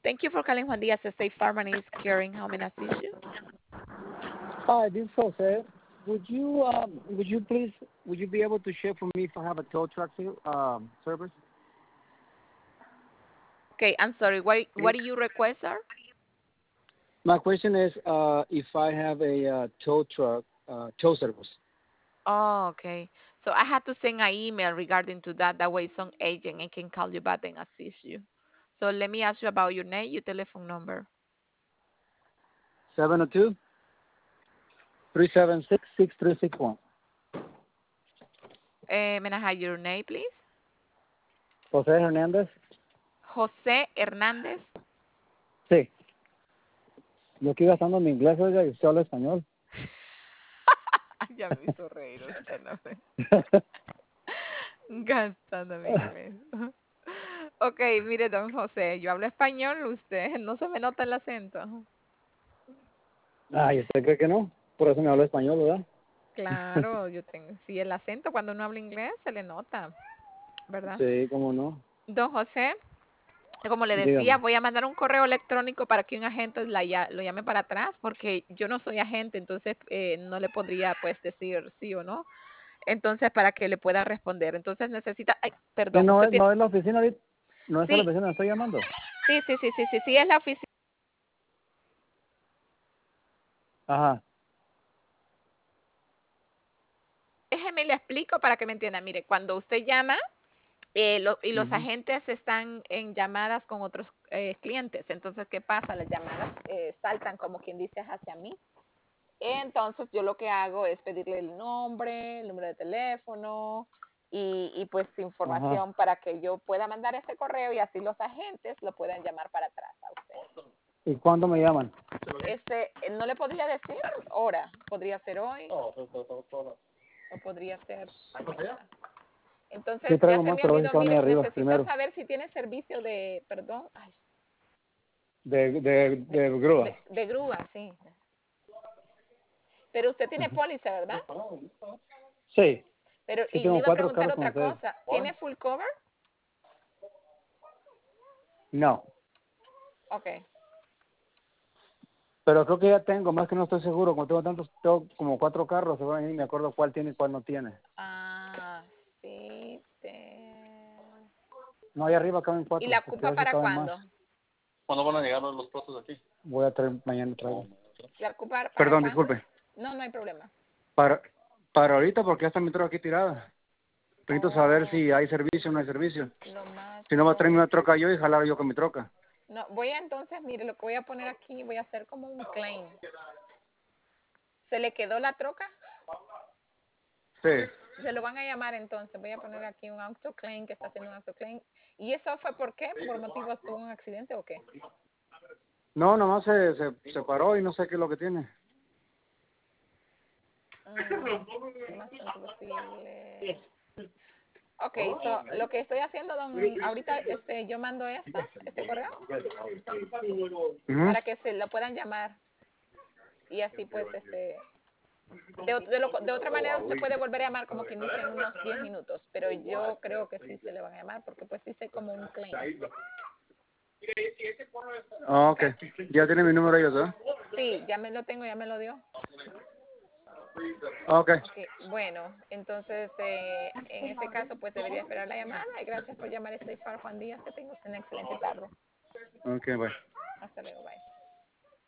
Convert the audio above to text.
Thank you for calling Juan Diaz State Farm. My name is Karen. How may I assist you? Hi, this is Jose. Would you be able to share for me if I have a tow truck service? Okay, I'm sorry. What do you request, sir? My question is, if I have a tow truck tow service. Oh, okay. So I had to send an email regarding to that. That way some agent I can call you back and assist you. So let me ask you about your name, your telephone number. 702-376-6361. May I have your name, please? Jose Hernández. José Hernández. Sí. Yo aquí gastando mi inglés, oiga, y usted habla español. Ya me hizo reír usted, no sé. Gastando mi inglés. Ok, mire, don José, yo hablo español, usted no se me nota el acento. Ay, ¿usted cree que no? Por eso me habla español, ¿verdad? Claro, yo tengo, sí, el acento cuando uno habla inglés se le nota, ¿verdad? Sí, cómo no. Don José, como le decía, Dígame. voy a mandar un correo electrónico para que un agente lo llame para atrás, porque yo no soy agente, entonces no le podría pues decir sí o no. Entonces, para que le pueda responder. Entonces necesita, ay, ¿Que perdón, no usted es, tiene, no es la oficina ahorita? ¿No es a la sí, oficina donde estoy llamando? sí, es la oficina. Ajá. Déjeme le explico para que me entienda. Mire, cuando usted llama y los Ujú. agentes están en llamadas con otros clientes, entonces, ¿qué pasa? Las llamadas saltan como quien dice hacia mí. Entonces, yo lo que hago es pedirle el nombre, el número de teléfono y pues Ajá. información para que yo pueda mandar ese correo y así los agentes lo puedan llamar para atrás a usted. ¿Y cuándo me llaman? No le podría decir hora, podría ser hoy o podría ser mañana. Sí, Entonces, ya traigo se más, me pero a ver si olvidó, estaban ahí mire, arriba necesita primero. saber si tiene servicio de, perdón, ay, De grúa. de grúa, sí. Pero usted tiene póliza, ¿verdad? Sí, Pero, sí y le tengo iba a 4 carros preguntar con otra ustedes. cosa, ¿tiene full cover? No, Ok. pero creo que ya tengo, más que no estoy seguro. Como tengo como 4 carros, se van a ir, me acuerdo cuál tiene y cuál no tiene. Ah, sí. No, ahí arriba caben ¿Y 4, la porque a ocupa ver si para caben más. cuándo? ¿Cuándo van a llegar los trozos aquí? Voy a traer mañana traigo. ¿La ocupa para Perdón, cuándo? disculpe. No, no hay problema. Para, para ahorita, porque ya está mi troca aquí tirada. Necesito saber Oh, si hay servicio o no hay servicio. lo más Si no, va a traerme pronto. una troca yo y jalar yo con mi troca. No, voy a entonces, mire, lo que voy a poner aquí, voy a hacer como un claim. ¿Se le quedó la troca? Sí. Se lo van a llamar entonces. Voy a poner aquí un autoclaim que está haciendo un autoclaim. ¿Y eso fue por qué? ¿Por motivos tuvo un accidente o qué? No, nomás se paró y no sé qué es lo que tiene. Lo más pronto posible. Ok, so, lo que estoy haciendo, ahorita yo mando este correo, Ujú. para que se lo puedan llamar. Y así pues, de otra manera usted puede volver a llamar como quien dice en unos 10 minutos, pero yo creo que sí se le van a llamar porque pues dice como un claim. Ah, Ok. ok. Ya tiene mi número ellos, ¿eh? Sí, ya me lo tengo, ya me lo dio. Ok. Ok, bueno, entonces en ese caso pues debería esperar la llamada y gracias por llamar a Stay Far Juan Díaz, que tengas una excelente tarde. Ok, bye.